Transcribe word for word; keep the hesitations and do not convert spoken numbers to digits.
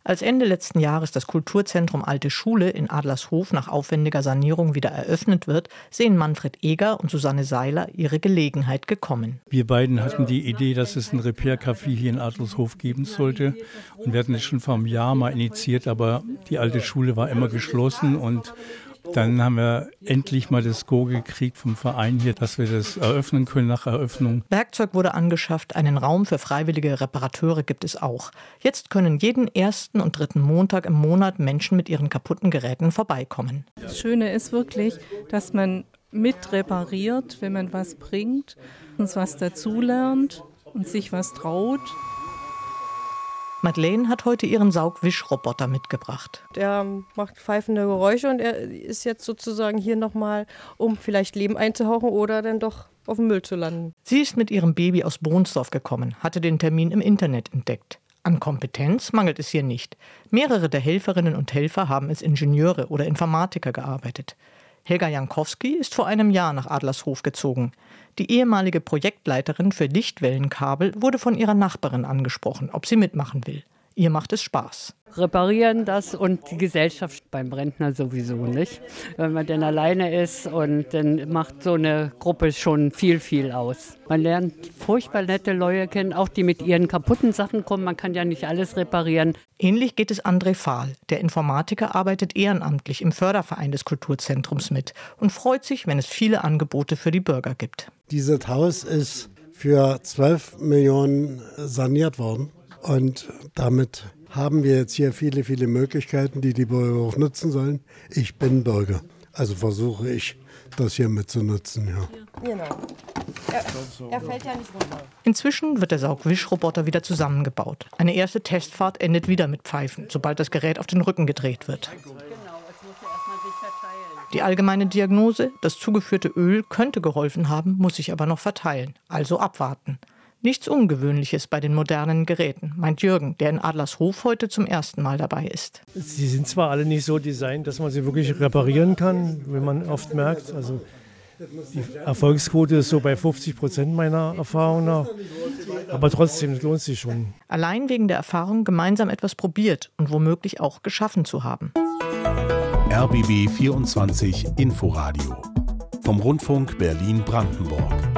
Als Ende letzten Jahres das Kulturzentrum Alte Schule in Adlershof nach aufwendiger Sanierung wieder eröffnet wird, sehen Manfred Eger und Susanne Seiler ihre Gelegenheit gekommen. Wir beiden hatten die Idee, dass es ein Repair-Café hier in Adlershof geben sollte. Und wir hatten es schon vor einem Jahr mal initiiert, aber die Alte Schule war immer geschlossen. Und dann haben wir endlich mal das Go gekriegt vom Verein hier, dass wir das eröffnen können nach Eröffnung. Werkzeug wurde angeschafft, einen Raum für freiwillige Reparateure gibt es auch. Jetzt können jeden ersten und dritten Montag im Monat Menschen mit ihren kaputten Geräten vorbeikommen. Das Schöne ist wirklich, dass man mit repariert, wenn man was bringt, uns was dazulernt und sich was traut. Madeleine hat heute ihren Saugwischroboter mitgebracht. Der macht pfeifende Geräusche und er ist jetzt sozusagen hier nochmal, um vielleicht Leben einzuhauchen oder dann doch auf dem Müll zu landen. Sie ist mit ihrem Baby aus Bohnsdorf gekommen, hatte den Termin im Internet entdeckt. An Kompetenz mangelt es hier nicht. Mehrere der Helferinnen und Helfer haben als Ingenieure oder Informatiker gearbeitet. Helga Jankowski ist vor einem Jahr nach Adlershof gezogen. Die ehemalige Projektleiterin für Lichtwellenkabel wurde von ihrer Nachbarin angesprochen, ob sie mitmachen will. Ihr macht es Spaß. Reparieren das und die Gesellschaft beim Rentner sowieso nicht. Wenn man denn alleine ist und dann macht so eine Gruppe schon viel, viel aus. Man lernt furchtbar nette Leute kennen, auch die mit ihren kaputten Sachen kommen. Man kann ja nicht alles reparieren. Ähnlich geht es André Fahl. Der Informatiker arbeitet ehrenamtlich im Förderverein des Kulturzentrums mit und freut sich, wenn es viele Angebote für die Bürger gibt. Dieses Haus ist für zwölf Millionen saniert worden und damit haben wir jetzt hier viele, viele Möglichkeiten, die die Bürger auch nutzen sollen. Ich bin Bürger, also versuche ich, das hier mitzunutzen. Ja. Genau. Er, er fällt ja nicht runter. Inzwischen wird der Saugwischroboter wieder zusammengebaut. Eine erste Testfahrt endet wieder mit Pfeifen, sobald das Gerät auf den Rücken gedreht wird. Die allgemeine Diagnose, das zugeführte Öl könnte geholfen haben, muss sich aber noch verteilen, also abwarten. Nichts Ungewöhnliches bei den modernen Geräten, meint Jürgen, der in Adlershof heute zum ersten Mal dabei ist. Sie sind zwar alle nicht so designt, dass man sie wirklich reparieren kann, wie man oft merkt. Also die Erfolgsquote ist so bei fünfzig Prozent meiner Erfahrung nach. Aber trotzdem, es lohnt sich schon. Allein wegen der Erfahrung, gemeinsam etwas probiert und womöglich auch geschaffen zu haben. R B B vierundzwanzig Inforadio vom Rundfunk Berlin-Brandenburg.